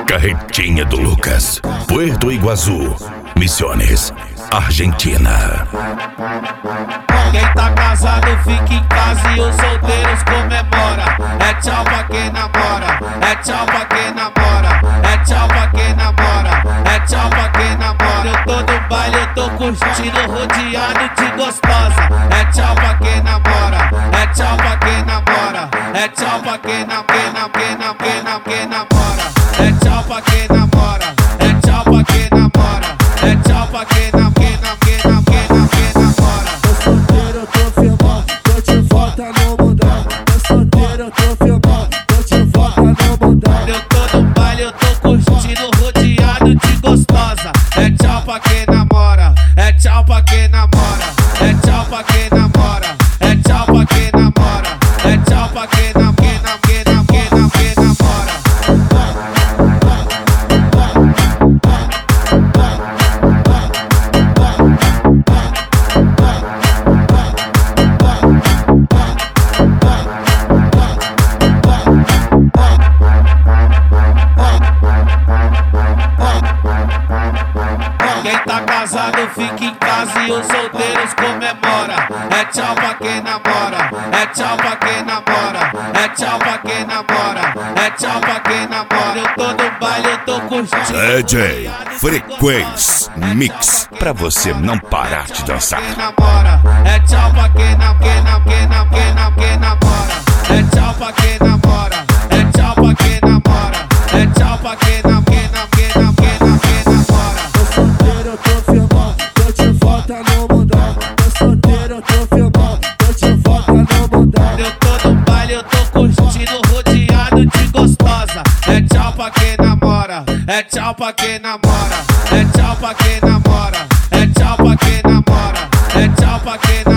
Carretinha do Lucas, Puerto Iguaçu, Misiones, Argentina. Quem tá casado fica em casa e os solteiros comemora. É tchau pra quem namora, é tchau pra quem namora, é tchau pra quem namora, é tchau pra quem namora. Eu tô no baile, eu tô curtindo, rodeado de gostosa. É tchau pra quem namora, é tchau pra quem namora, é tchau pra quem namora. É tchau pra quem namora, é tchau pra quem namora, é tchau pra quem namora. Tô solteiro, eu tô firmão, tô de volta no mundão. Tô solteiro, eu tô firmão, tô de volta no mundão. Eu tô no baile, eu tô curtindo, rodeado de gostosa. É tchau pra quem namora, é tchau pra quem namora, é tchau pra quem namora, é tchau pra quem namora, é tchau pra quem namora. Quem tá casado fica em casa e os solteiros comemora. É tchau pra quem namora, é tchau pra quem namora, é tchau pra quem namora, é tchau pra quem namora. Eu tô no baile, eu tô curtindo. DJ Frequência Mix, pra você não parar de dançar. É tchau pra quem namora, é tchau pra quem namora, é tchau pra quem namora, é tchau pra quem namora. Tô solteiro, eu tô firmão, tô de volta no mundão. Tô solteiro, eu tô firmão, tô de volta no mundão. Eu tô no baile, eu tô curtindo, rodeado de gostosa. É tchau pra quem namora, é tchau pra quem namora, é tchau pra quem namora, é tchau pra quem namora, é tchau pra quem namora.